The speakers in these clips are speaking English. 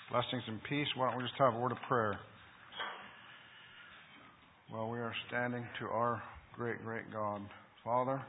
Blessings and peace. Why don't we just have a word of prayer? Well, we are standing to our great, great God. Father,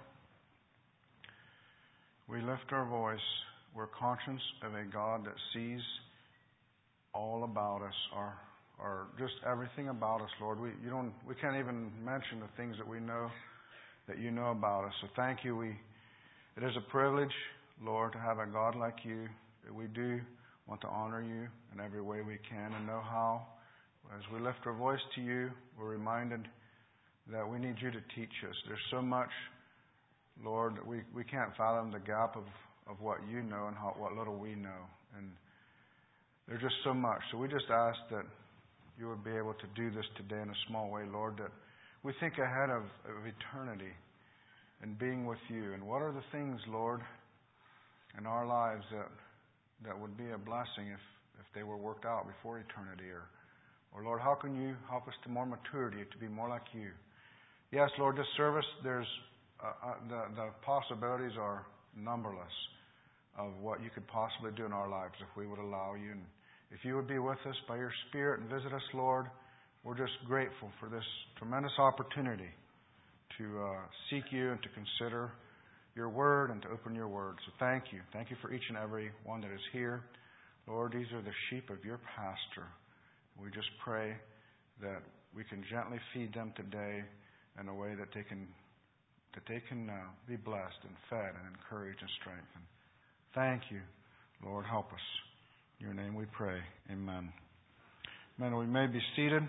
we lift our voice. We're conscious of a God that sees all about us, our just everything about us, Lord. We can't even mention the things that we know, that you know about us. So thank you. It is a privilege, Lord, to have a God like you. That we do want to honor you in every way we can and know how. As we lift our voice to you, we're reminded that we need you to teach us. There's so much, Lord, that we can't fathom the gap of what you know and what little we know. And there's just so much. So we just ask that you would be able to do this today in a small way, Lord, that we think ahead of eternity and being with you. And what are the things, Lord, in our lives that would be a blessing if they were worked out before eternity? Or Lord, how can you help us to more maturity, to be more like you? Yes, Lord, this service, there's the possibilities are numberless of what you could possibly do in our lives if we would allow you. And if you would be with us by your Spirit and visit us, Lord, we're just grateful for this tremendous opportunity to seek you and to consider your word and to open your word. So thank you. Thank you for each and every one that is here. Lord, these are the sheep of your pasture. We just pray that we can gently feed them today in a way that they can be blessed and fed and encouraged and strengthened. Thank you, Lord. Help us. In your name we pray. Amen. Amen. We may be seated.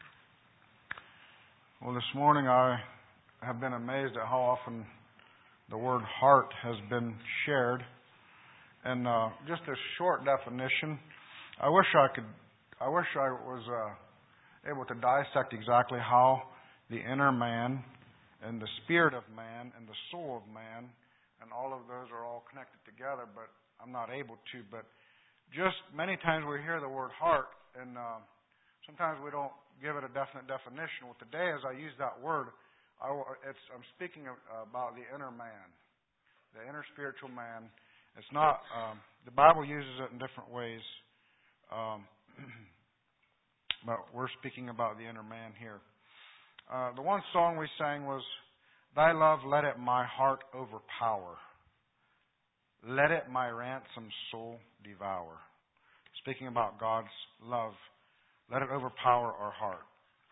Well, this morning I have been amazed at how often the word heart has been shared. And just a short definition. I wish I was able to dissect exactly how the inner man and the spirit of man and the soul of man and all of those are all connected together, but I'm not able to. But just many times we hear the word heart, and sometimes we don't give it a definite definition. Well, today, as I use that word, I'm speaking about the inner man, the inner spiritual man. It's not, the Bible uses it in different ways, but we're speaking about the inner man here. The one song we sang was, "Thy love, let it my heart overpower. Let it my ransomed soul devour." Speaking about God's love, let it overpower our heart.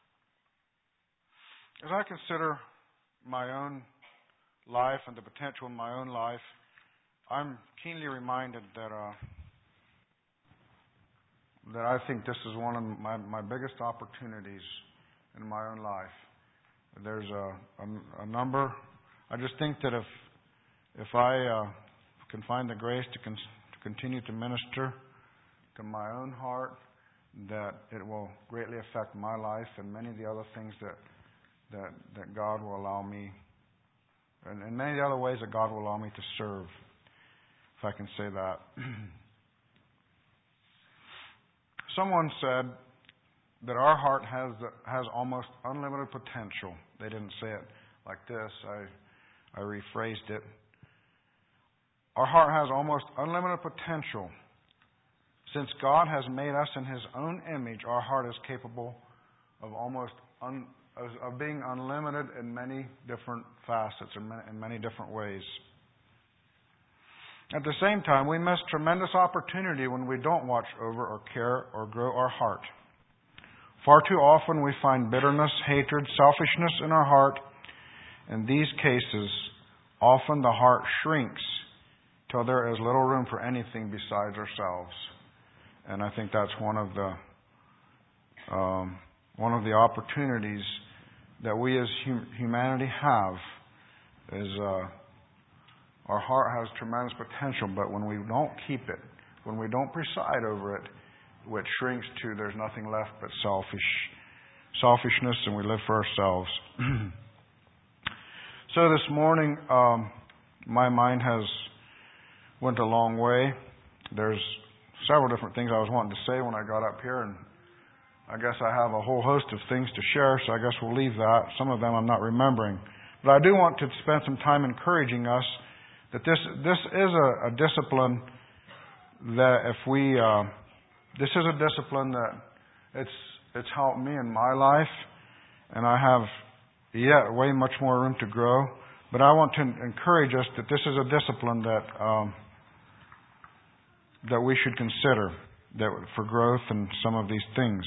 As I consider my own life and the potential in my own life, I'm keenly reminded that I think this is one of my biggest opportunities in my own life. There's a number. I just think that if I can find the grace to continue to minister to my own heart, that it will greatly affect my life and many of the other things that God will allow me, and many of the other ways that God will allow me to serve, if I can say that. Someone said that our heart has almost unlimited potential. They didn't say it like this. I rephrased it. Our heart has almost unlimited potential. Since God has made us in His own image, our heart is capable of of being unlimited in many different facets, in many different ways. At the same time, we miss tremendous opportunity when we don't watch over or care or grow our heart. Far too often we find bitterness, hatred, selfishness in our heart. In these cases, often the heart shrinks till there is little room for anything besides ourselves. And I think that's one of the opportunities that we as humanity have is our heart has tremendous potential, but when we don't keep it, when we don't preside over it, it shrinks to there's nothing left but selfishness, and we live for ourselves. So this morning, my mind went a long way. There's several different things I was wanting to say when I got up here, and I guess I have a whole host of things to share, so I guess we'll leave that. Some of them I'm not remembering. But I do want to spend some time encouraging us that this is a discipline that if we This is a discipline that it's helped me in my life, and I have yet way much more room to grow. But I want to encourage us that this is a discipline that we should consider for growth in some of these things.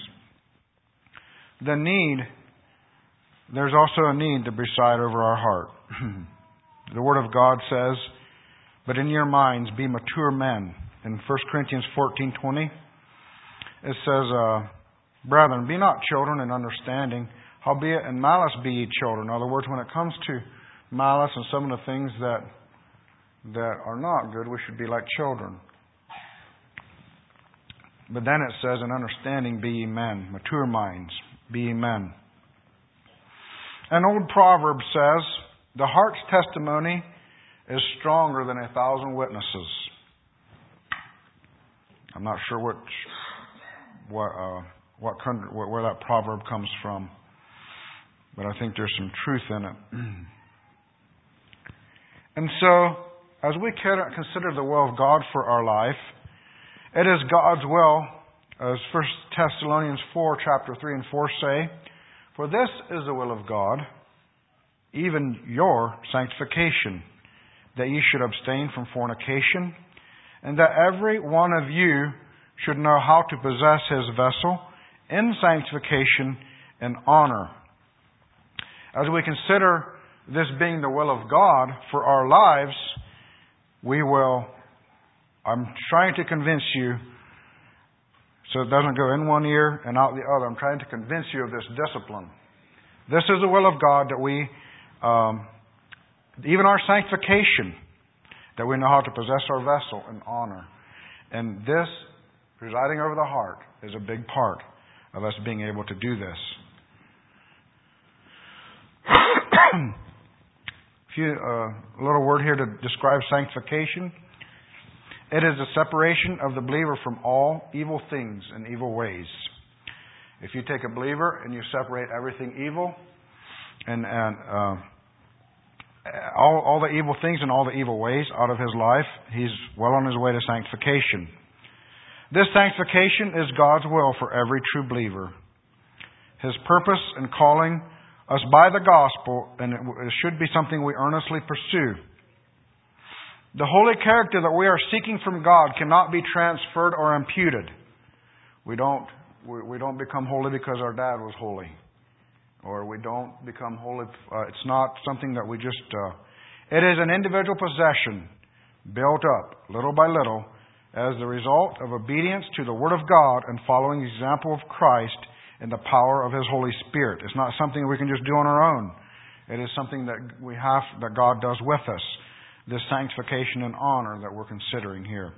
There's also a need to preside over our heart. The Word of God says, "But in your minds be mature men." In 1 Corinthians 14:20, it says, "Brethren, be not children in understanding, howbeit in malice be ye children." In other words, when it comes to malice and some of the things that are not good, we should be like children. But then it says, "In understanding be ye men, mature minds be ye men." An old proverb says, "The heart's testimony is stronger than 1,000 witnesses." I'm not sure where that proverb comes from, but I think there's some truth in it. And so, as we consider the will of God for our life, it is God's will, as 1 Thessalonians 4, chapter 3 and 4 say, "For this is the will of God, even your sanctification, that ye should abstain from fornication, and that every one of you should know how to possess his vessel in sanctification and honor." As we consider this being the will of God for our lives, I'm trying to convince you, so it doesn't go in one ear and out the other. I'm trying to convince you of this discipline. This is the will of God, that we, even our sanctification, that we know how to possess our vessel in honor. And this, presiding over the heart, is a big part of us being able to do this. A little word here to describe sanctification. It is a separation of the believer from all evil things and evil ways. If you take a believer and you separate everything evil and all the evil things and all the evil ways out of his life, he's well on his way to sanctification. This sanctification is God's will for every true believer. His purpose in calling us by the gospel, and it should be something we earnestly pursue. The holy character that we are seeking from God cannot be transferred or imputed. We don't become holy because our dad was holy, or we don't become holy. It's not something that we just. It is an individual possession, built up little by little, as the result of obedience to the Word of God and following the example of Christ in the power of His Holy Spirit. It's not something we can just do on our own. It is something that God does with us. This sanctification and honor that we're considering here.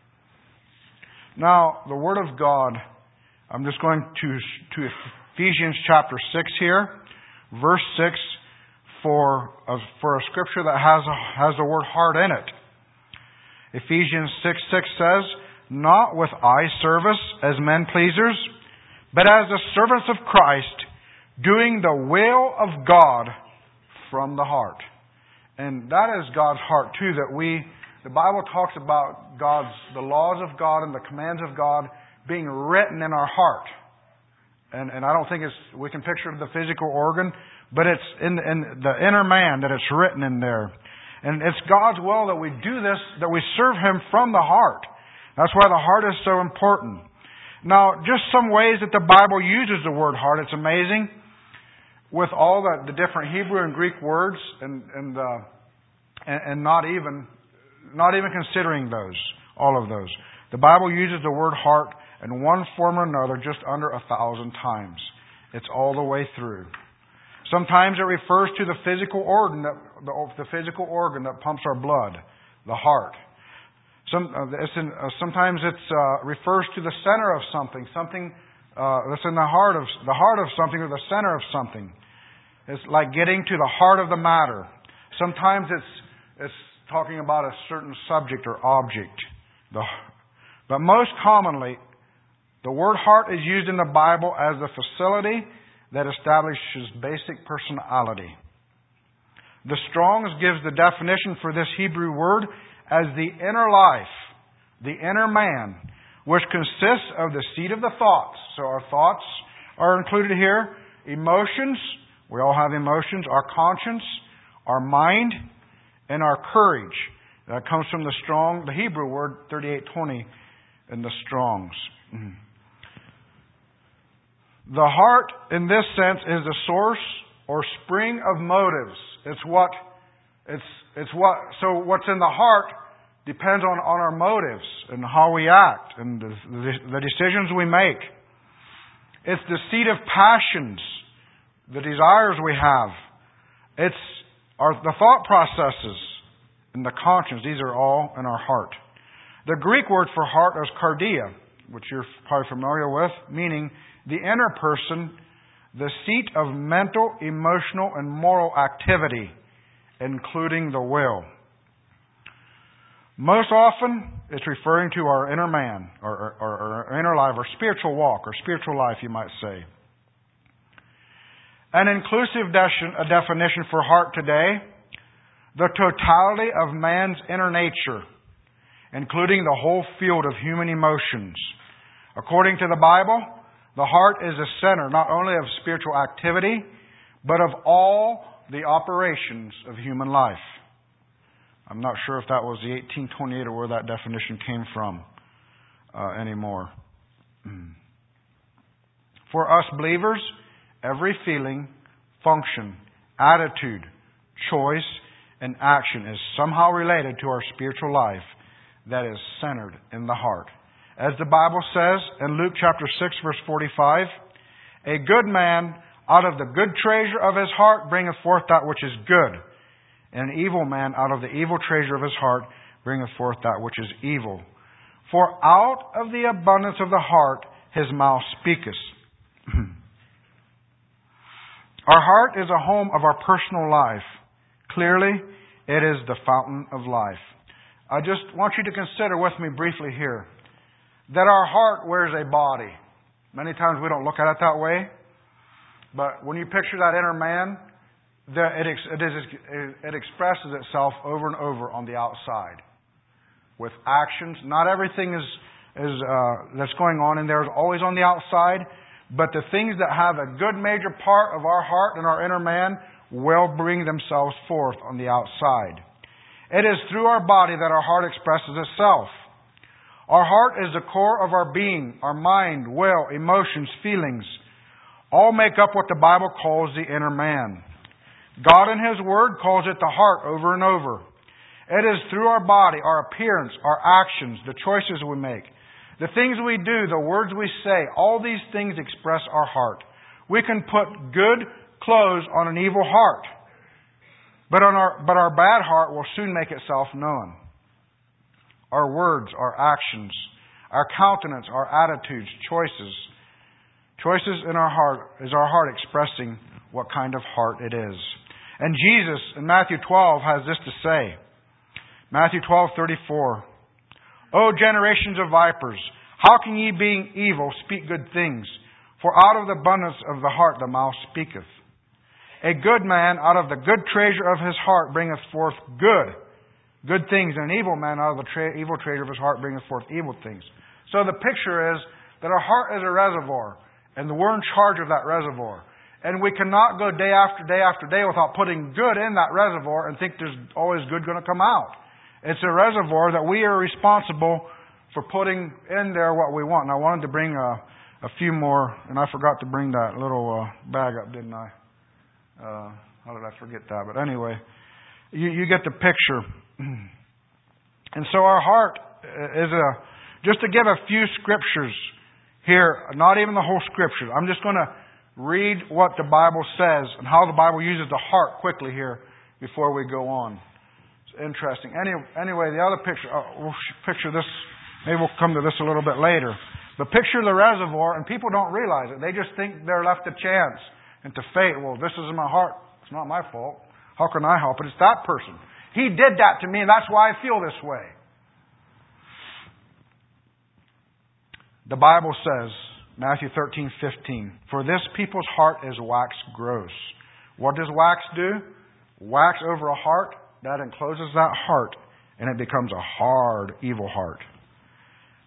Now, the Word of God, I'm just going to Ephesians chapter 6 here, verse 6, for a scripture that has the word heart in it. Ephesians 6:6 says, "Not with eye service as men pleasers, but as the servants of Christ, doing the will of God from the heart." And that is God's heart too, the Bible talks about the laws of God and the commands of God being written in our heart. And I don't think we can picture the physical organ, but it's in the inner man that it's written in there. And it's God's will that we do this, that we serve Him from the heart. That's why the heart is so important. Now, just some ways that the Bible uses the word heart. It's amazing. With all the different Hebrew and Greek words, and not even considering all of those, the Bible uses the word heart in one form or another just under 1,000 times. It's all the way through. Sometimes it refers to the physical organ that pumps our blood, the heart. Sometimes it refers to the center of something that's in the heart of something, or the center of something. It's like getting to the heart of the matter. Sometimes it's talking about a certain subject or object. But most commonly, the word heart is used in the Bible as the facility that establishes basic personality. The Strong's gives the definition for this Hebrew word as the inner life, the inner man, which consists of the seat of the thoughts. So our thoughts are included here. Emotions, we all have emotions. Our conscience, our mind, and our courage. That comes from the Hebrew word 3820 in the Strong's. The heart, in this sense, is the source or spring of motives. So what's in the heart depends on our motives and how we act and the decisions we make. It's the seat of passions, the desires we have. It's the thought processes and the conscience. These are all in our heart. The Greek word for heart is cardia, which you're probably familiar with, meaning the inner person, the seat of mental, emotional, and moral activity, including the will. Most often, it's referring to our inner man, or our inner life, or spiritual walk, or spiritual life, you might say. An inclusive definition for heart today, the totality of man's inner nature, including the whole field of human emotions. According to the Bible, the heart is the center not only of spiritual activity, but of all the operations of human life. I'm not sure if that was the 1828 or where that definition came from anymore. For us believers, every feeling, function, attitude, choice, and action is somehow related to our spiritual life that is centered in the heart. As the Bible says in Luke chapter 6, verse 45, a good man out of the good treasure of his heart bringeth forth that which is good, and an evil man out of the evil treasure of his heart bringeth forth that which is evil. For out of the abundance of the heart his mouth speaketh. Our heart is a home of our personal life. Clearly, it is the fountain of life. I just want you to consider with me briefly here that our heart wears a body. Many times we don't look at it that way. But when you picture that inner man, it expresses itself over and over on the outside with actions. Not everything that's going on in there is always on the outside, but the things that have a good major part of our heart and our inner man will bring themselves forth on the outside. It is through our body that our heart expresses itself. Our heart is the core of our being, our mind, will, emotions, feelings. All make up what the Bible calls the inner man. God in His Word calls it the heart over and over. It is through our body, our appearance, our actions, the choices we make, the things we do, the words we say, all these things express our heart. We can put good clothes on an evil heart, but our bad heart will soon make itself known. Our words, our actions, our countenance, our attitudes, choices. Choices in our heart is our heart expressing what kind of heart it is. And Jesus in Matthew 12 has this to say. Matthew 12:34. O generations of vipers, how can ye being evil speak good things? For out of the abundance of the heart the mouth speaketh. A good man out of the good treasure of his heart bringeth forth good things, and an evil man out of the evil treasure of his heart bringeth forth evil things. So the picture is that our heart is a reservoir, and we're in charge of that reservoir. And we cannot go day after day after day without putting good in that reservoir and think there's always good going to come out. It's a reservoir that we are responsible for putting in there what we want. And I wanted to bring a few more, and I forgot to bring that little bag up, didn't I? How did I forget that? But anyway, you get the picture. And so our heart is just to give a few scriptures here, not even the whole scripture. I'm just going to read what the Bible says and how the Bible uses the heart quickly here before we go on. It's interesting. Anyway, the other picture, we'll picture this, maybe we'll come to this a little bit later. But picture the reservoir, and people don't realize it. They just think they're left to chance and to fate. Well, this is in my heart. It's not my fault. How can I help it? It's that person. He did that to me, and that's why I feel this way. The Bible says, Matthew 13:15, for this people's heart is wax gross. What does wax do? Wax over a heart, that encloses that heart, and it becomes a hard, evil heart.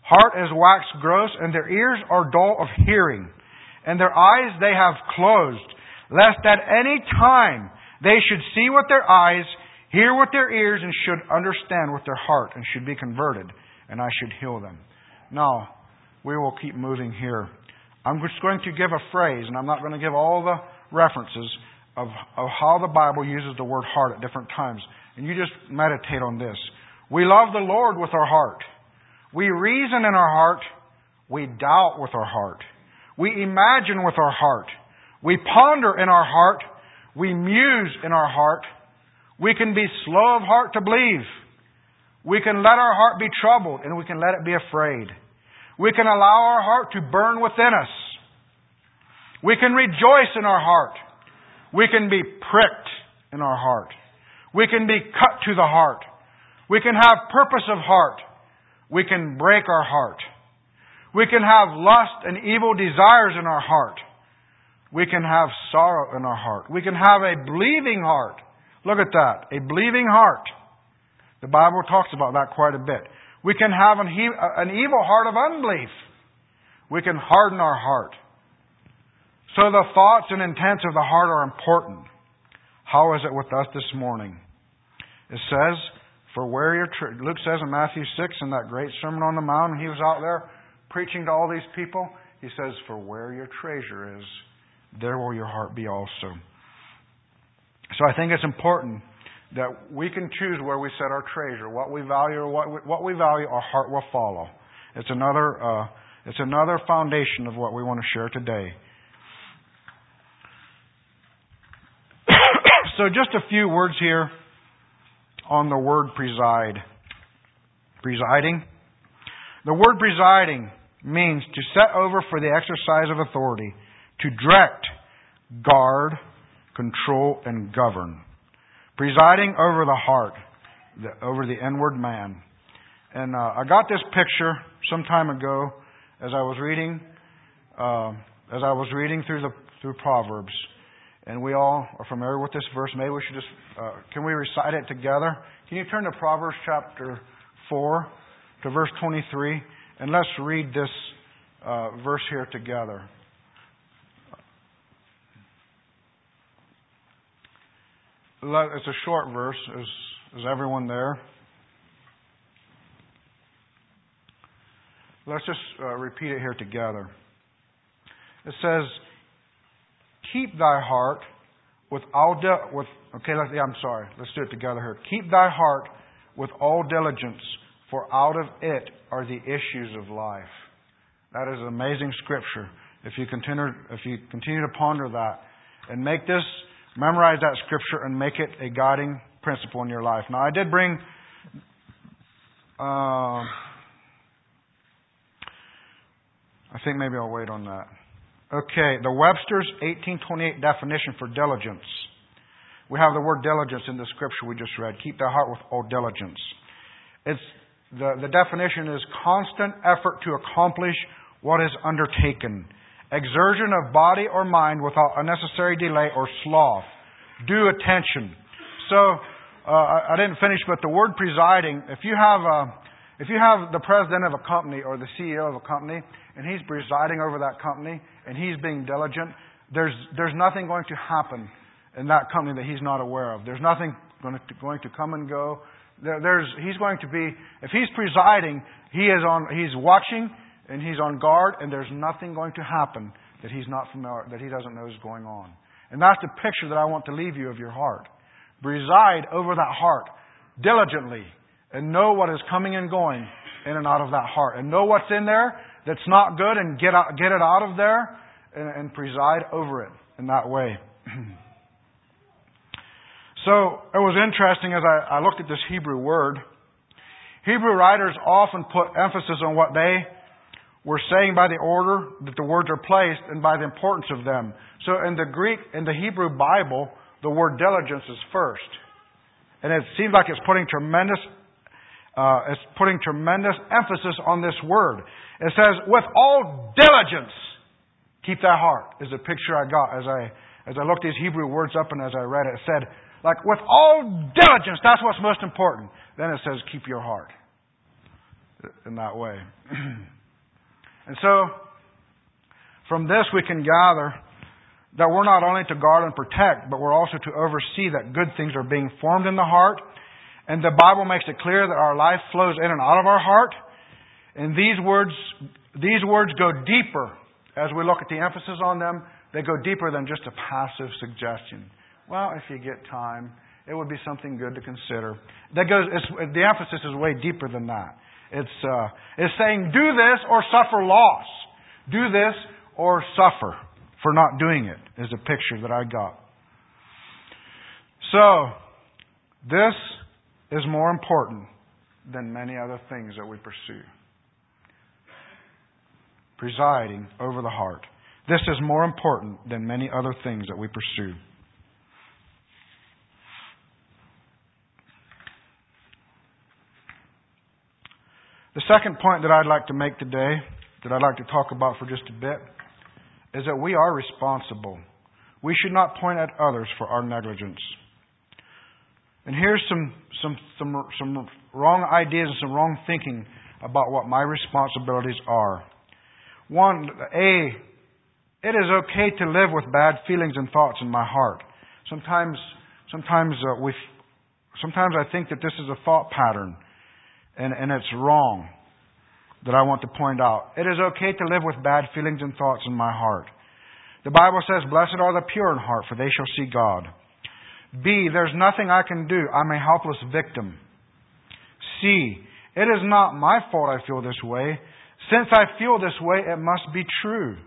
heart is waxed gross, and their ears are dull of hearing, and their eyes they have closed, lest at any time they should see with their eyes, hear with their ears, and should understand with their heart, and should be converted, and I should heal them. Now, we will keep moving here. I'm just going to give a phrase, and I'm not going to give all the references of how the Bible uses the word heart at different times. And you just meditate on this. We love the Lord with our heart. We reason in our heart. We doubt with our heart. We imagine with our heart. We ponder in our heart. We muse in our heart. We can be slow of heart to believe. We can let our heart be troubled, and we can let it be afraid. We can allow our heart to burn within us. We can rejoice in our heart. We can be pricked in our heart. We can be cut to the heart. We can have purpose of heart. We can break our heart. We can have lust and evil desires in our heart. We can have sorrow in our heart. We can have a believing heart. Look at that. A believing heart. The Bible talks about that quite a bit. We can have an evil heart of unbelief. We can harden our heart. So the thoughts and intents of the heart are important. How is it with us this morning? It says, for where your Luke says in Matthew 6, in that great Sermon on the Mount, and he was out there preaching to all these people, he says, for where your treasure is, there will your heart be also. So I think it's important that we can choose where we set our treasure. What we value, or what we value, our heart will follow. It's another foundation of what we want to share today. So just a few words here on the word preside. Presiding. The word presiding means to set over for the exercise of authority, to direct, guard, control, and govern. Presiding over the heart, over the inward man. And I got this picture some time ago as I was reading through Proverbs. And we all are familiar with this verse. Maybe we should just, can we recite it together? Can you turn to Proverbs chapter 4 to verse 23? And let's read this verse here together. It's a short verse. Is everyone there? Let's just repeat it here together. It says, keep thy heart with all let's do it together here. Keep thy heart with all diligence, for out of it are the issues of life. That is an amazing scripture. If you continue to ponder that and memorize that scripture and make it a guiding principle in your life. Now, I did bring I think maybe I'll wait on that. Okay, the Webster's 1828 definition for diligence. We have the word diligence in the scripture we just read. Keep thy heart with all diligence. It's the definition is constant effort to accomplish what is undertaken. Exertion of body or mind without unnecessary delay or sloth. Due attention. So, I didn't finish, but the word presiding, if you have the president of a company or the CEO of a company, and he's presiding over that company, and he's being diligent, there's nothing going to happen in that company that he's not aware of. There's nothing going to come and go. He's going to be, if he's presiding, he's watching, and he's on guard, and there's nothing going to happen that he's not familiar, that he doesn't know is going on. And that's the picture that I want to leave you of your heart. Preside over that heart diligently, and know what is coming and going in and out of that heart, and know what's in there that's not good, and get it out of there, and preside over it in that way. So it was interesting as I looked at this Hebrew word. Hebrew writers often put emphasis on what they were saying by the order that the words are placed and by the importance of them. So in the Greek, in the Hebrew Bible, the word diligence is first. And it seems like it's putting tremendous emphasis on this word. It says, with all diligence, keep thy heart, is the picture I got as I looked these Hebrew words up and as I read it. It said, like, with all diligence, that's what's most important. Then it says, keep your heart. in that way. And so, from this we can gather that we're not only to guard and protect, but we're also to oversee that good things are being formed in the heart. And the Bible makes it clear that our life flows in and out of our heart. And these words go deeper. As we look at the emphasis on them, they go deeper than just a passive suggestion. Well, if you get time, it would be something good to consider. The emphasis is way deeper than that. It's saying, do this or suffer loss. Do this or suffer for not doing it, is a picture that I got. So, this is more important than many other things that we pursue. Presiding over the heart. This is more important than many other things that we pursue. The second point that I'd like to make today, that I'd like to talk about for just a bit, is that we are responsible. We should not point at others for our negligence. And here's some wrong ideas and some wrong thinking about what my responsibilities are. One, it is okay to live with bad feelings and thoughts in my heart. Sometimes I think that this is a thought pattern, and it's wrong, that I want to point out. It is okay to live with bad feelings and thoughts in my heart. The Bible says, "Blessed are the pure in heart, for they shall see God." B, there's nothing I can do. I'm a helpless victim. C, it is not my fault I feel this way. Since I feel this way, it must be true.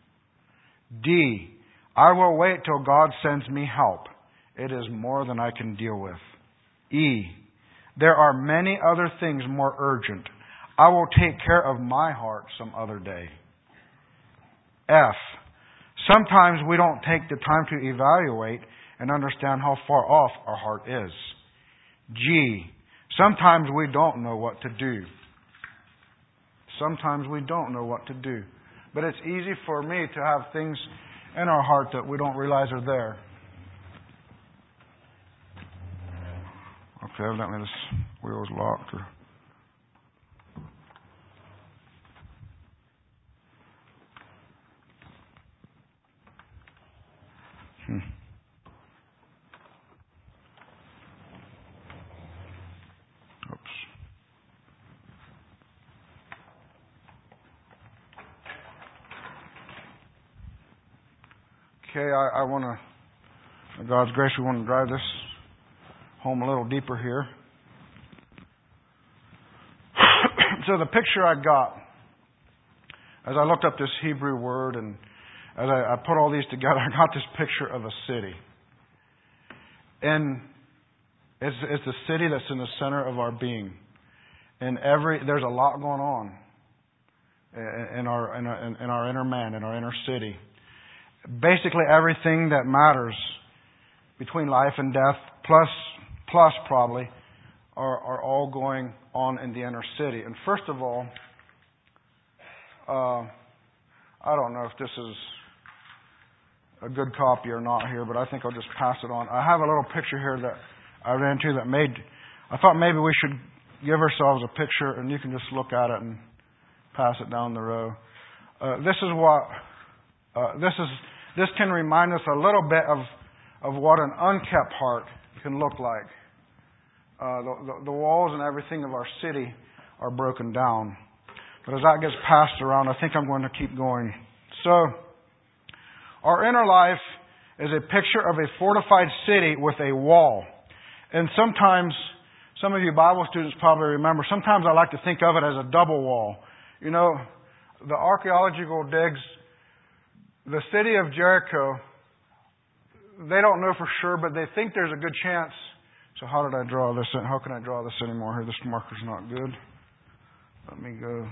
D, I will wait till God sends me help. It is more than I can deal with. E, there are many other things more urgent. I will take care of my heart some other day. F, sometimes we don't take the time to evaluate and understand how far off our heart is. G, sometimes we don't know what to do. Sometimes we don't know what to do. But it's easy for me to have things in our heart that we don't realize are there. Okay, evidently this wheel is locked. Okay, I want to, by God's grace, we want to drive this home a little deeper here. So the picture I got, as I looked up this Hebrew word and as I put all these together, I got this picture of a city. And it's the city that's in the center of our being. And there's a lot going on in our inner man, in our inner city. Basically everything that matters between life and death, plus probably, are all going on in the inner city. And first of all, I don't know if this is a good copy or not here, but I think I'll just pass it on. I have a little picture here that I ran into I thought maybe we should give ourselves a picture and you can just look at it and pass it down the row. This can remind us a little bit of what an unkept heart can look like. The walls and everything of our city are broken down. But as that gets passed around, I think I'm going to keep going. So, our inner life is a picture of a fortified city with a wall. And sometimes, some of you Bible students probably remember, sometimes I like to think of it as a double wall. You know, the archaeological digs, the city of Jericho, they don't know for sure, but they think there's a good chance. So how did I draw this in? How can I draw this anymore here? This marker's not good. Let me go.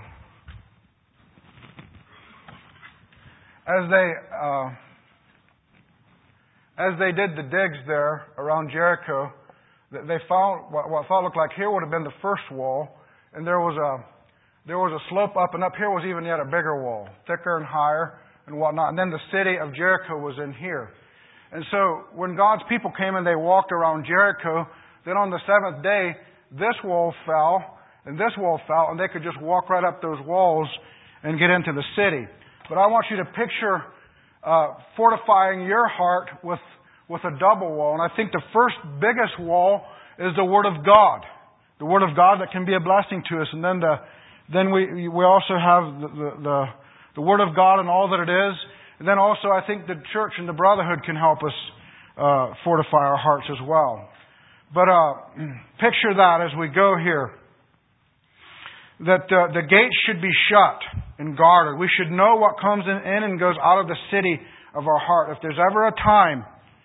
As they did the digs there around Jericho, they found what thought looked like here would have been the first wall, and there was a slope up, and up here was even yet a bigger wall, thicker and higher and whatnot. And then the city of Jericho was in here. And so when God's people came and they walked around Jericho, then on the seventh day, this wall fell, and this wall fell, and they could just walk right up those walls and get into the city. But I want you to picture fortifying your heart with a double wall. And I think the first biggest wall is the Word of God. The Word of God that can be a blessing to us. And then we also have the Word of God and all that it is. And then also I think the church and the brotherhood can help us fortify our hearts as well. But picture that as we go here. That the gates should be shut and guarded. We should know what comes in and goes out of the city of our heart. If there's ever a time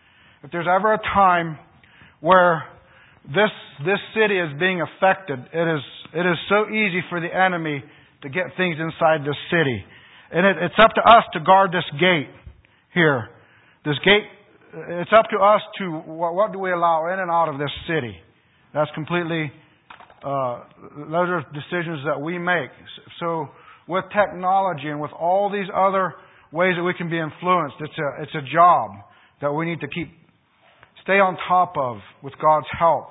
where this city is being affected, it is so easy for the enemy to get things inside this city. And it's up to us to guard this gate here. This gate, it's up to us to, what do we allow in and out of this city? That's completely, those are decisions that we make. So with technology and with all these other ways that we can be influenced, it's a job that we need to stay on top of with God's help.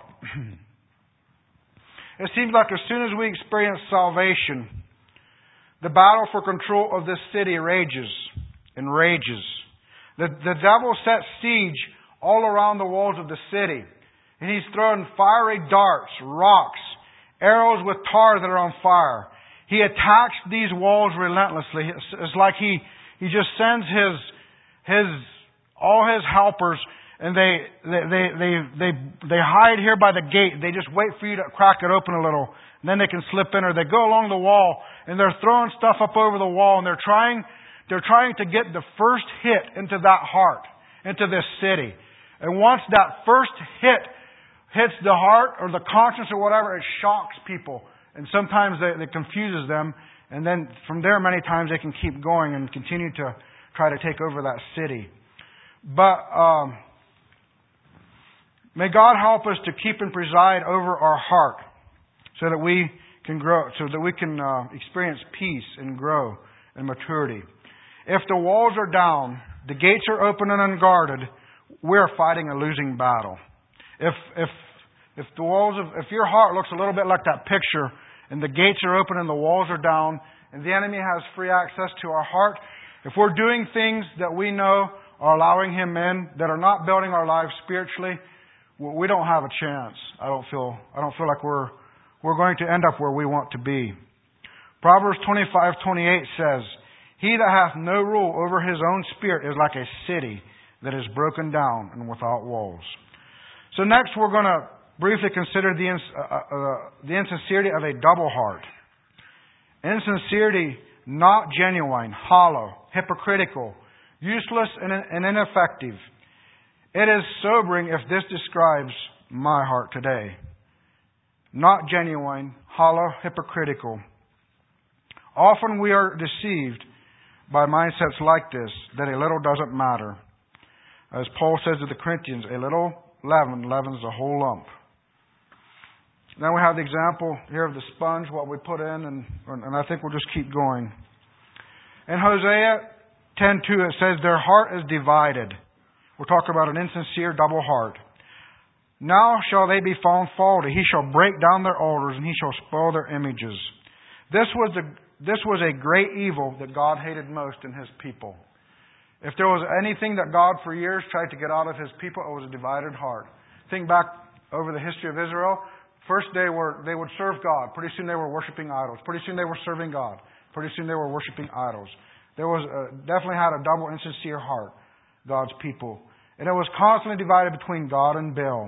It seems like as soon as we experience salvation, the battle for control of this city rages and rages. The devil sets siege all around the walls of the city. And he's throwing fiery darts, rocks, arrows with tar that are on fire. He attacks these walls relentlessly. It's like he just sends all his helpers, and they hide here by the gate. They just wait for you to crack it open a little, and then they can slip in. Or they go along the wall, and they're throwing stuff up over the wall, and they're trying to get the first hit into that heart, into this city. And once that first hit hits the heart or the conscience or whatever, it shocks people. And sometimes it confuses them. And then from there, many times they can keep going and continue to try to take over that city. But may God help us to keep and preside over our heart so that we can grow, so that we can experience peace and grow in maturity. If the walls are down, the gates are open and unguarded, we're fighting a losing battle. If your heart looks a little bit like that picture, and the gates are open and the walls are down, and the enemy has free access to our heart, if we're doing things that we know are allowing him in, that are not building our lives spiritually, we don't have a chance. I don't feel like we're going to end up where we want to be. Proverbs 25:28 says, "He that hath no rule over his own spirit is like a city that is broken down and without walls." So next we're going to briefly consider the insincerity of a double heart. Insincerity, not genuine, hollow, hypocritical, useless, and ineffective. It is sobering if this describes my heart today. Not genuine, hollow, hypocritical. Often we are deceived by mindsets like this, that a little doesn't matter. As Paul says to the Corinthians, a little leaven leavens the whole lump. Then we have the example here of the sponge, what we put in, and I think we'll just keep going. In Hosea 10:2 it says, "Their heart is divided." We're talking about an insincere double heart. "Now shall they be found faulty. He shall break down their altars, and he shall spoil their images." This was a great evil that God hated most in His people. If there was anything that God for years tried to get out of His people, it was a divided heart. Think back over the history of Israel. First they would serve God. Pretty soon they were worshiping idols. Pretty soon they were serving God. Pretty soon they were worshiping idols. There was definitely had a double insincere heart, God's people. And it was constantly divided between God and Baal.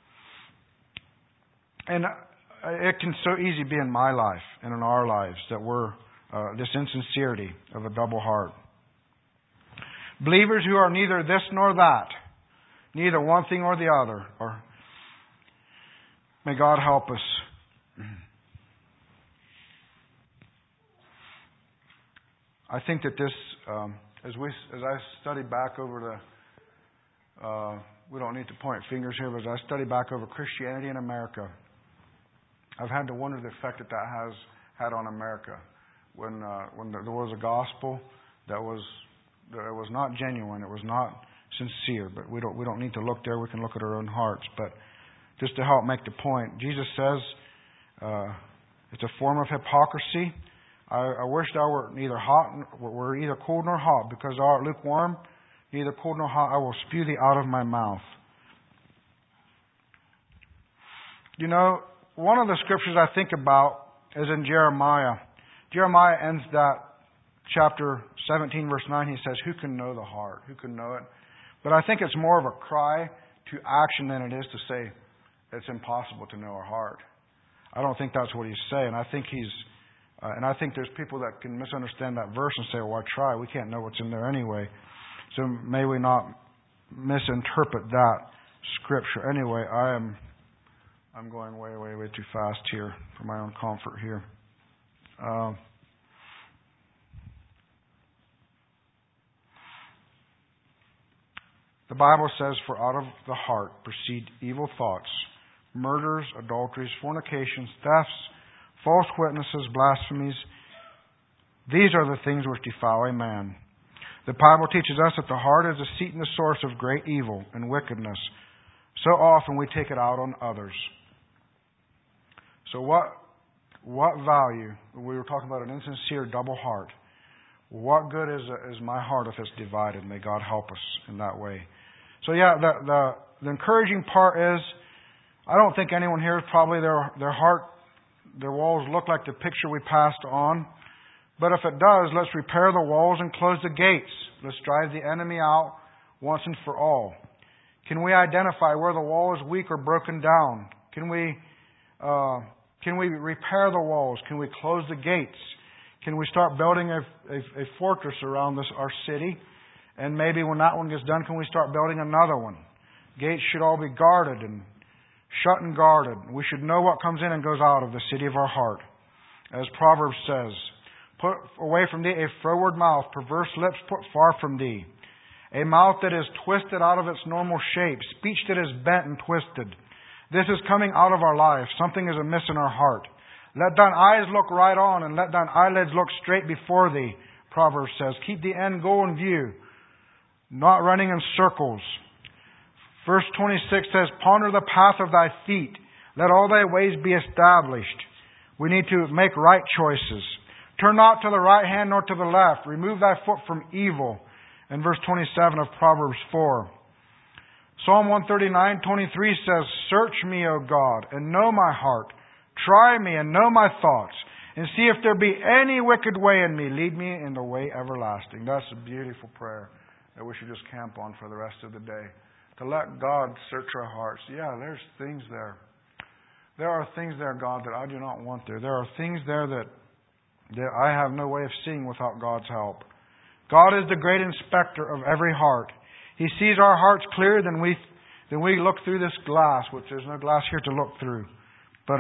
And it can so easily be in my life and in our lives that we're this insincerity of a double heart. Believers who are neither this nor that, neither one thing or the other, may God help us. I think that this, as I study back over we don't need to point fingers here, but as I study back over Christianity in America, I've had to wonder the effect that has had on America. When there was a gospel that was not genuine, it was not sincere. But we don't need to look there. We can look at our own hearts. But just to help make the point, Jesus says It's a form of hypocrisy. I wish thou were neither hot, were either cold nor hot, because thou art lukewarm, neither cold nor hot, I will spew thee out of my mouth. You know, one of the scriptures I think about is in Jeremiah. Jeremiah ends that chapter 17, verse 9. He says, who can know the heart? Who can know it? But I think it's more of a cry to action than it is to say it's impossible to know our heart. I don't think that's what he's saying. I think I think there's people that can misunderstand that verse and say, well, why try? We can't know what's in there anyway. So may we not misinterpret that scripture. Anyway, I'm going way too fast here for my own comfort here. The Bible says, for out of the heart proceed evil thoughts, murders, adulteries, fornications, thefts, false witnesses, blasphemies. These are the things which defile a man. The Bible teaches us that the heart is the seat and the source of great evil and wickedness. So often we take it out on others. So what value? We were talking about an insincere double heart. What good is my heart if it's divided? May God help us in that way. So yeah, the encouraging part is, I don't think anyone here probably their heart, their walls look like the picture we passed on. But if it does, let's repair the walls and close the gates. Let's drive the enemy out once and for all. Can we identify where the wall is weak or broken down? Can we repair the walls? Can we close the gates? Can we start building a fortress around our city? And maybe when that one gets done, can we start building another one? Gates should all be guarded and shut and guarded. We should know what comes in and goes out of the city of our heart. As Proverbs says, put away from thee a froward mouth, perverse lips put far from thee. A mouth that is twisted out of its normal shape, speech that is bent and twisted. This is coming out of our life. Something is amiss in our heart. Let thine eyes look right on, and let thine eyelids look straight before thee, Proverbs says. Keep the end goal in view, not running in circles. Verse 26 says, ponder the path of thy feet. Let all thy ways be established. We need to make right choices. Turn not to the right hand nor to the left. Remove thy foot from evil. In verse 27 of Proverbs 4. Psalm 139:23 says, search me, O God, and know my heart. Try me and know my thoughts, and see if there be any wicked way in me. Lead me in the way everlasting. That's a beautiful prayer that we should just camp on for the rest of the day. To let God search our hearts. Yeah, there's things there. There are things there, God, that I do not want there. There are things there that I have no way of seeing without God's help. God is the great inspector of every heart. He sees our hearts clearer than we look through this glass, which there's no glass here to look through. But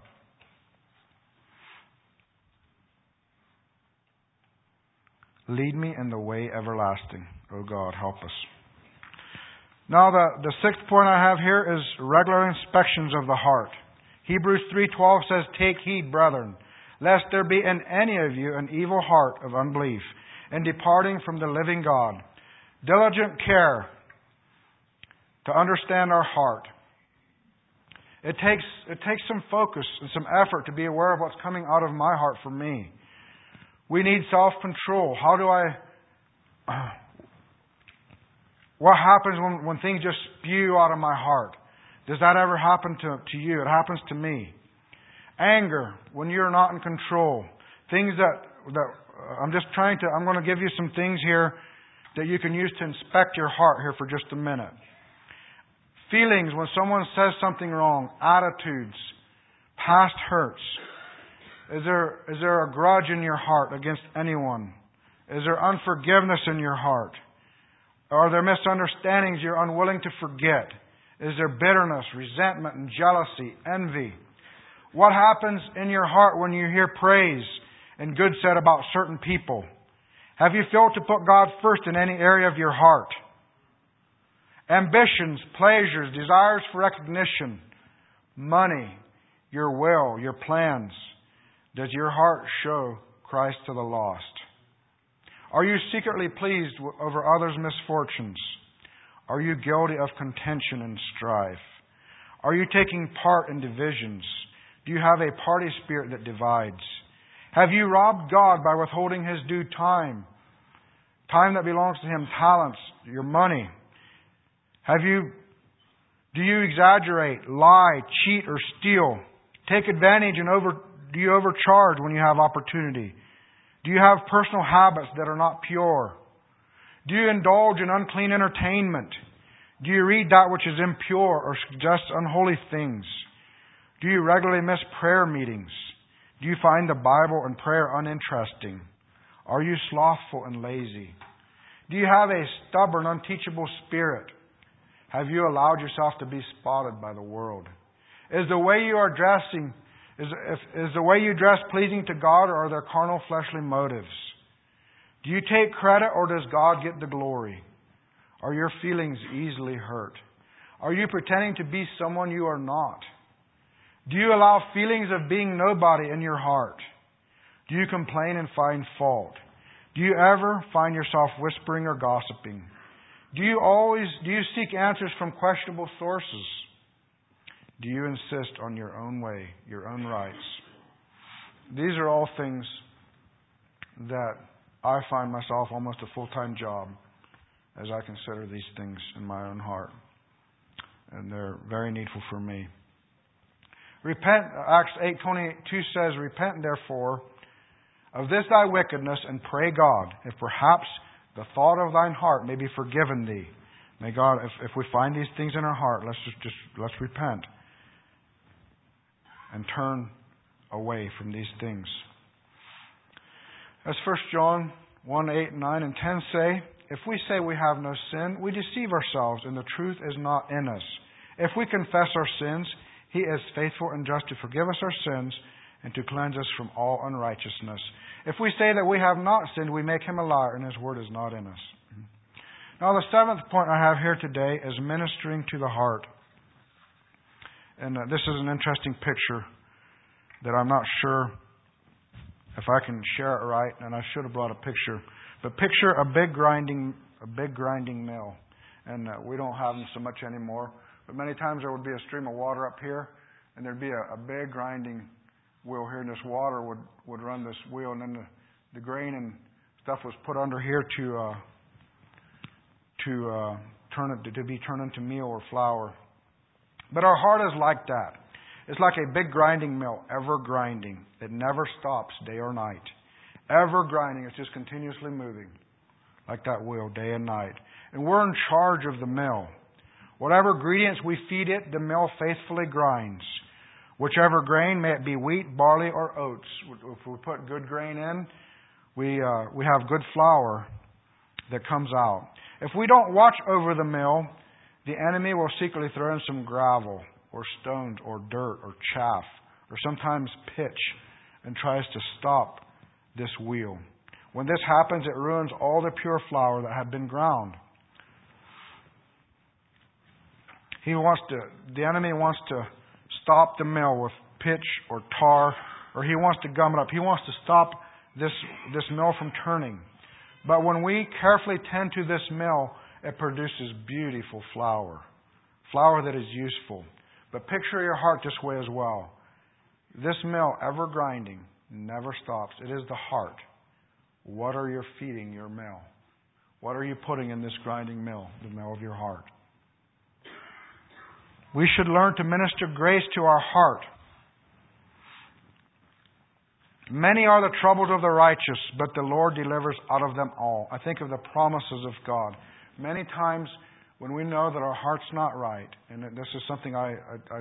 lead me in the way everlasting. Oh God, help us. Now the sixth point I have here is regular inspections of the heart. Hebrews 3:12 says, take heed, brethren, lest there be in any of you an evil heart of unbelief, and departing from the living God. Diligent care to understand our heart. It takes some focus and some effort to be aware of what's coming out of my heart for me. We need self-control. What happens when things just spew out of my heart? Does that ever happen to you? It happens to me. Anger, when you're not in control. Things that I'm going to give you some things here that you can use to inspect your heart here for just a minute. Feelings, when someone says something wrong. Attitudes, past hurts. Is there a grudge in your heart against anyone? Is there unforgiveness in your heart? Are there misunderstandings you're unwilling to forget? Is there bitterness, resentment, and jealousy, envy? What happens in your heart when you hear praise and good said about certain people? Have you failed to put God first in any area of your heart? Ambitions, pleasures, desires for recognition, money, your will, your plans. Does your heart show Christ to the lost? Are you secretly pleased over others' misfortunes? Are you guilty of contention and strife? Are you taking part in divisions? Do you have a party spirit that divides? Have you robbed God by withholding His due time? Time that belongs to Him, talents, your money. Do you exaggerate, lie, cheat, or steal? Take advantage and do you overcharge when you have opportunity? Do you have personal habits that are not pure? Do you indulge in unclean entertainment? Do you read that which is impure or suggest unholy things? Do you regularly miss prayer meetings? Do you find the Bible and prayer uninteresting? Are you slothful and lazy? Do you have a stubborn, unteachable spirit? Have you allowed yourself to be spotted by the world? Is the way you are dressing, is the way you dress pleasing to God, or are there carnal, fleshly motives? Do you take credit, or does God get the glory? Are your feelings easily hurt? Are you pretending to be someone you are not? Do you allow feelings of being nobody in your heart? Do you complain and find fault? Do you ever find yourself whispering or gossiping? Do you seek answers from questionable sources? Do you insist on your own way, your own rights? These are all things that I find myself almost a full-time job as I consider these things in my own heart. And they're very needful for me. Repent, Acts 8:22 says, Repent therefore of this thy wickedness, and pray God, if perhaps the thought of thine heart may be forgiven thee. May God, if we find these things in our heart, let's repent and turn away from these things. As 1 John 1:8, 9, and 10 say, if we say we have no sin, we deceive ourselves, and the truth is not in us. If we confess our sins, He is faithful and just to forgive us our sins and to cleanse us from all unrighteousness. If we say that we have not sinned, we make Him a liar, and His word is not in us. Now, the seventh point I have here today is ministering to the heart. And this is an interesting picture that I'm not sure if I can share it right, and I should have brought a picture. But picture a big grinding mill. And we don't have them so much anymore. But many times there would be a stream of water up here, and there'd be a big grinding wheel here, and this water would run this wheel, and then the grain and stuff was put under here to be turned into meal or flour. But our heart is like that. It's like a big grinding mill, ever grinding. It never stops day or night. Ever grinding. It's just continuously moving like that wheel day and night. And we're in charge of the mill. Whatever ingredients we feed it, the mill faithfully grinds. Whichever grain, may it be wheat, barley, or oats. If we put good grain in, we have good flour that comes out. If we don't watch over the mill, the enemy will secretly throw in some gravel or stones or dirt or chaff or sometimes pitch and tries to stop this wheel. When this happens, it ruins all the pure flour that had been ground. The enemy wants to stop the mill with pitch or tar, or he wants to gum it up. He wants to stop this mill from turning. But when we carefully tend to this mill, it produces beautiful flour that is useful. But picture your heart this way as well. This mill, ever grinding, never stops. It is the heart. What are you feeding your mill? What are you putting in this grinding mill, the mill of your heart? We should learn to minister grace to our heart. Many are the troubles of the righteous, but the Lord delivers out of them all. I think of the promises of God. Many times when we know that our heart's not right, and this is something I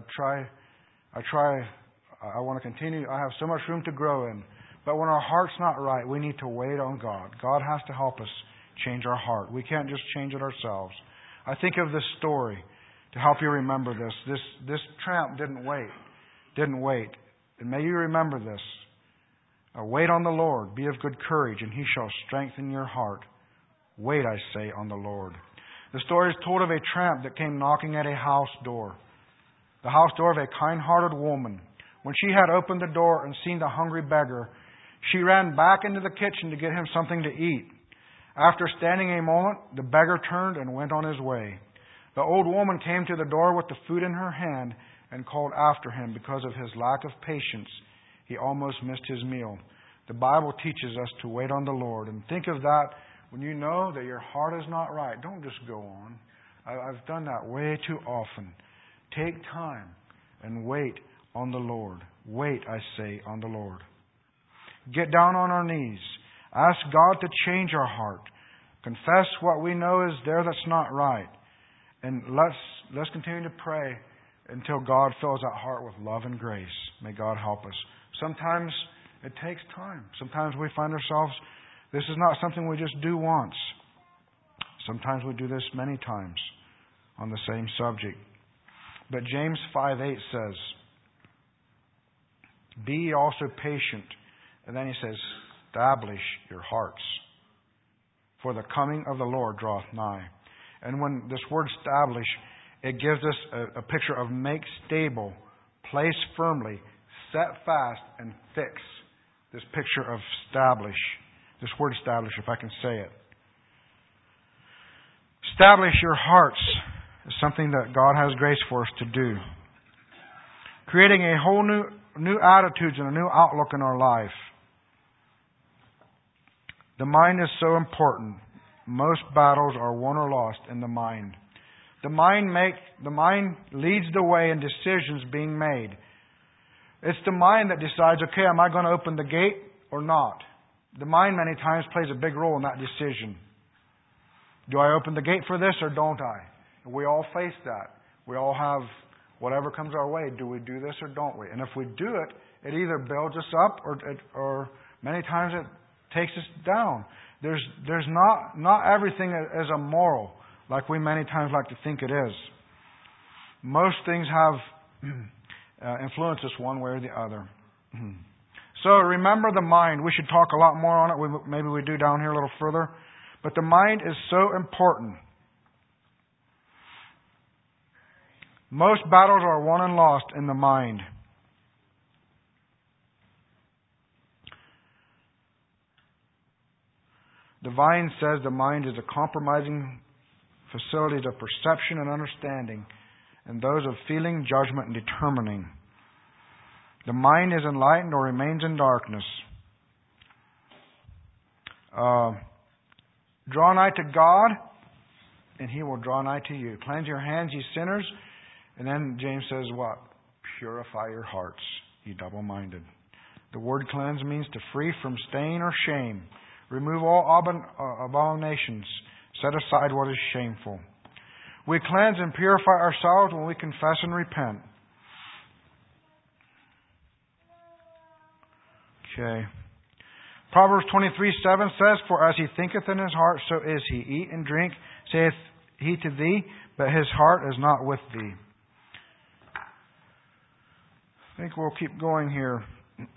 want to continue. I have so much room to grow in. But when our heart's not right, we need to wait on God. God has to help us change our heart. We can't just change it ourselves. I think of this story to help you remember this. This tramp didn't wait. And may you remember this. Wait on the Lord. Be of good courage, and He shall strengthen your heart. Wait, I say, on the Lord. The story is told of a tramp that came knocking at a house door. The house door of a kind-hearted woman. When she had opened the door and seen the hungry beggar, she ran back into the kitchen to get him something to eat. After standing a moment, the beggar turned and went on his way. The old woman came to the door with the food in her hand and called after him. Because of his lack of patience, he almost missed his meal. The Bible teaches us to wait on the Lord. And think of that when you know that your heart is not right. Don't just go on. I've done that way too often. Take time and wait on the Lord. Wait, I say, on the Lord. Get down on our knees. Ask God to change our heart. Confess what we know is there that's not right. And let's continue to pray until God fills that heart with love and grace. May God help us. Sometimes it takes time. Sometimes we find ourselves, this is not something we just do once. Sometimes we do this many times on the same subject. But James 5:8 says, be ye also patient. And then he says, establish your hearts, for the coming of the Lord draweth nigh. And when this word establish, it gives us a picture of make stable, place firmly, set fast, and fix. This picture of establish. This word establish, if I can say it. Establish your hearts is something that God has grace for us to do. Creating a whole new attitudes and a new outlook in our life. The mind is so important. Most battles are won or lost in the mind. The mind leads the way in decisions being made. It's the mind that decides, okay, am I going to open the gate or not? The mind many times plays a big role in that decision. Do I open the gate for this or don't I? We all face that. We all have whatever comes our way. Do we do this or don't we? And if we do it, it either builds us up or many times it takes us down. There's not everything is immoral like we many times like to think it is. Most things have influence us one way or the other. So remember the mind. We should talk a lot more on it. Maybe we do down here a little further. But the mind is so important. Most battles are won and lost in the mind. Divine says the mind is a compromising facilities of perception and understanding, and those of feeling, judgment, and determining. The mind is enlightened or remains in darkness. Draw nigh to God, and He will draw nigh to you. Cleanse your hands, ye sinners. And then James says what? Purify your hearts, ye double-minded. The word cleanse means to free from stain or shame. Remove all abominations. Set aside what is shameful. We cleanse and purify ourselves when we confess and repent. Okay. Proverbs 23:7 says, for as he thinketh in his heart, so is he. Eat and drink, saith he to thee, but his heart is not with thee. I think we'll keep going here.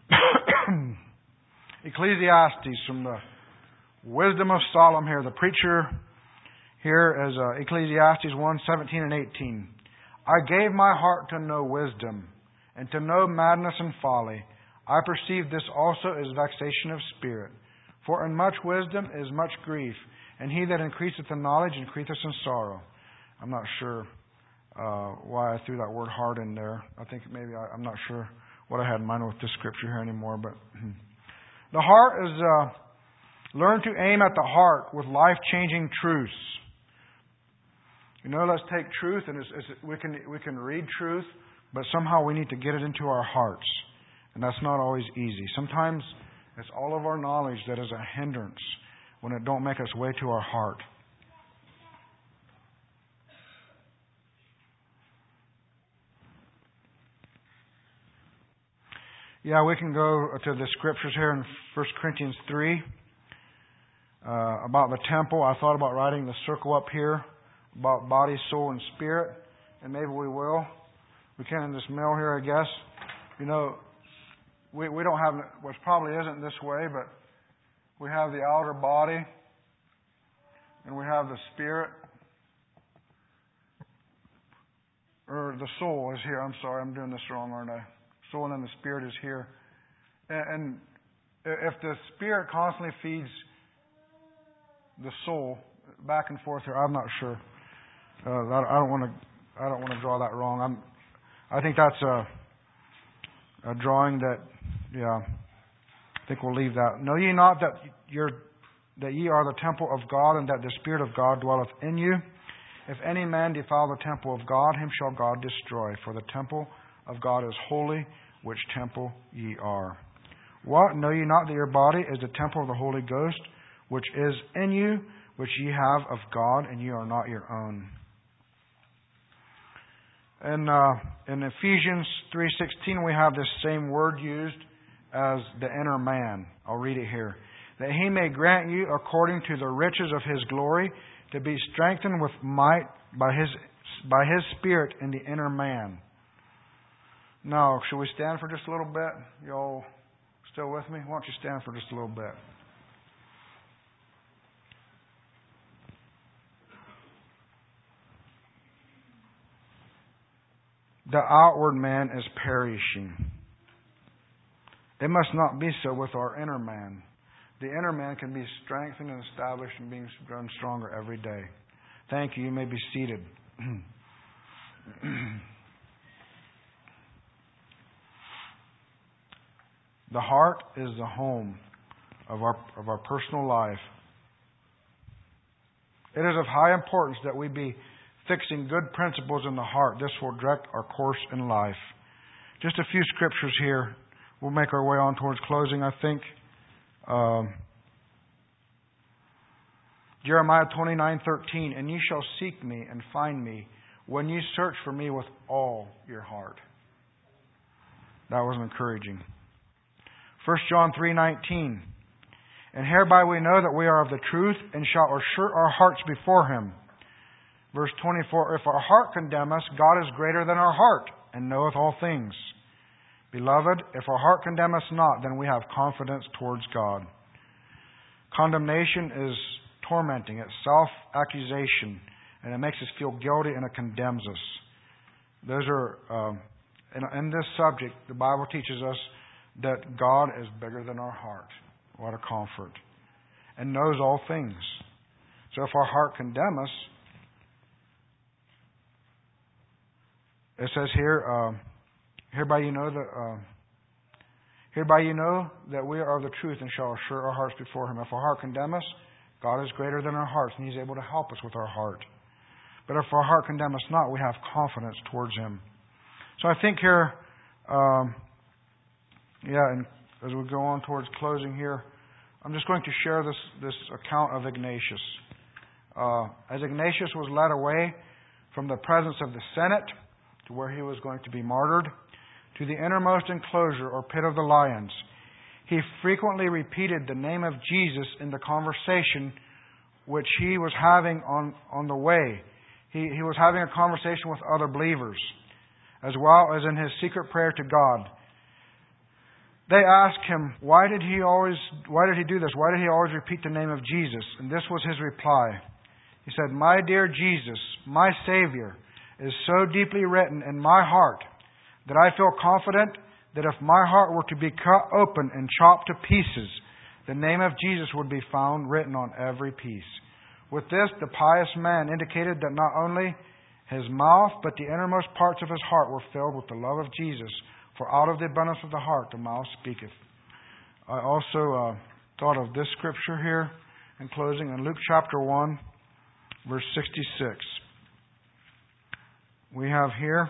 Ecclesiastes, from the Wisdom of Solomon here. The preacher here is Ecclesiastes 1:17 and 18. I gave my heart to know wisdom, and to know madness and folly. I perceive this also is vexation of spirit. For in much wisdom is much grief, and he that increaseth in knowledge increaseth in sorrow. I'm not sure why I threw that word heart in there. I think maybe I'm not sure what I had in mind with this scripture here anymore. But the heart is learn to aim at the heart with life-changing truths. You know, let's take truth, and we can read truth, but somehow we need to get it into our hearts. And that's not always easy. Sometimes it's all of our knowledge that is a hindrance when it don't make its way to our heart. Yeah, we can go to the scriptures here in 1 Corinthians 3 about the temple. I thought about writing the circle up here about body, soul, and spirit, and maybe we will. We can in this mill here, I guess. You know, we don't have, which probably isn't this way, but we have the outer body, and we have the spirit, or the soul is here. I'm sorry, I'm doing this wrong, aren't I? Soul and then the spirit is here. And if the spirit constantly feeds the soul back and forth here, I'm not sure. I don't want to draw that wrong. I think that's a drawing that, yeah, I think we'll leave that. Know ye not that ye are the temple of God, and that the Spirit of God dwelleth in you? If any man defile the temple of God, him shall God destroy. For the temple of God is holy, which temple ye are. What? Know ye not that your body is the temple of the Holy Ghost, which is in you, which ye have of God, and ye are not your own? And in Ephesians 3:16, we have this same word used as the inner man. I'll read it here. That He may grant you, according to the riches of His glory, to be strengthened with might by His Spirit in the inner man. Now, should we stand for just a little bit? You all still with me? Why don't you stand for just a little bit? The outward man is perishing. It must not be so with our inner man. The inner man can be strengthened and established and being grown stronger every day. Thank you. You may be seated. The heart is the home of our personal life. It is of high importance that we be fixing good principles in the heart. This will direct our course in life. Just a few scriptures here. We'll make our way on towards closing, I think. Jeremiah 29:13, and ye shall seek me and find me when ye search for me with all your heart. That was encouraging. 1 John 3:19, and hereby we know that we are of the truth and shall assure our hearts before Him. Verse 24, if our heart condemn us, God is greater than our heart and knoweth all things. Beloved, if our heart condemn us not, then we have confidence towards God. Condemnation is tormenting. It's self-accusation, and it makes us feel guilty, and it condemns us. Those are, in this subject, the Bible teaches us that God is bigger than our heart. What a comfort. And knows all things. So if our heart condemn us, it says here, hereby you know that we are of the truth and shall assure our hearts before Him. If our heart condemn us, God is greater than our hearts, and He's able to help us with our heart. But if our heart condemn us not, we have confidence towards Him. So I think here, and as we go on towards closing here, I'm just going to share this account of Ignatius. As Ignatius was led away from the presence of the Senate to where he was going to be martyred, to the innermost enclosure or pit of the lions, he frequently repeated the name of Jesus in the conversation which he was having on the way. He was having a conversation with other believers, as well as in his secret prayer to God. They asked him, why did he do this? Why did he always repeat the name of Jesus? And this was his reply. He said, my dear Jesus, my Savior, is so deeply written in my heart that I feel confident that if my heart were to be cut open and chopped to pieces, the name of Jesus would be found written on every piece. With this, the pious man indicated that not only his mouth, but the innermost parts of his heart were filled with the love of Jesus. For out of the abundance of the heart, the mouth speaketh. I also thought of this scripture here in closing in Luke chapter 1, verse 66. We have here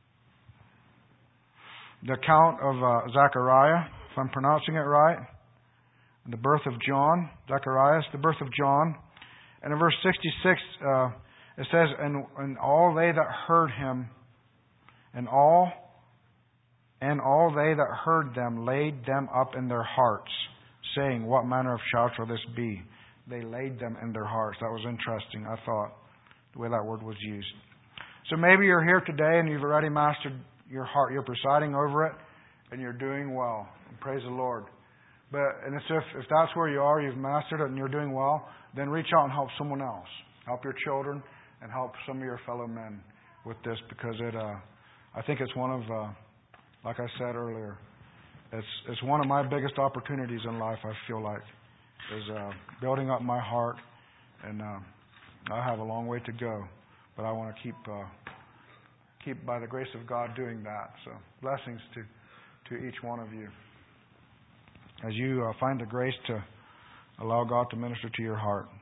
the account of Zechariah, if I'm pronouncing it right, the birth of John. Zacharias, the birth of John. And in verse 66, it says, and all they that heard him, and all they that heard them laid them up in their hearts, saying, what manner of shout shall this be? They laid them in their hearts. That was interesting, I thought, the way that word was used. So maybe you're here today and you've already mastered your heart. You're presiding over it and you're doing well. And praise the Lord. And it's if that's where you are, you've mastered it and you're doing well, then reach out and help someone else. Help your children and help some of your fellow men with this, because I think it's one of, like I said earlier, it's one of my biggest opportunities in life, I feel like, is building up my heart. And I have a long way to go, but I want to keep keep, by the grace of God, doing that. So blessings to each one of you as you find the grace to allow God to minister to your heart.